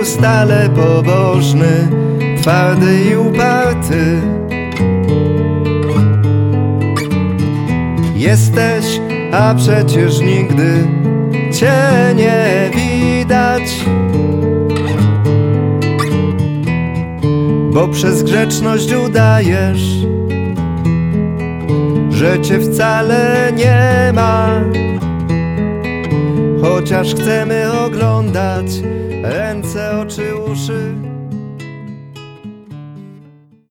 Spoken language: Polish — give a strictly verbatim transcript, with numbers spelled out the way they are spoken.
był stale pobożny, twardy i uparty. Jesteś, a przecież nigdy Cię nie widać, bo przez grzeczność udajesz, że Cię wcale nie ma. Chociaż chcemy oglądać ręce, oczy, uszy,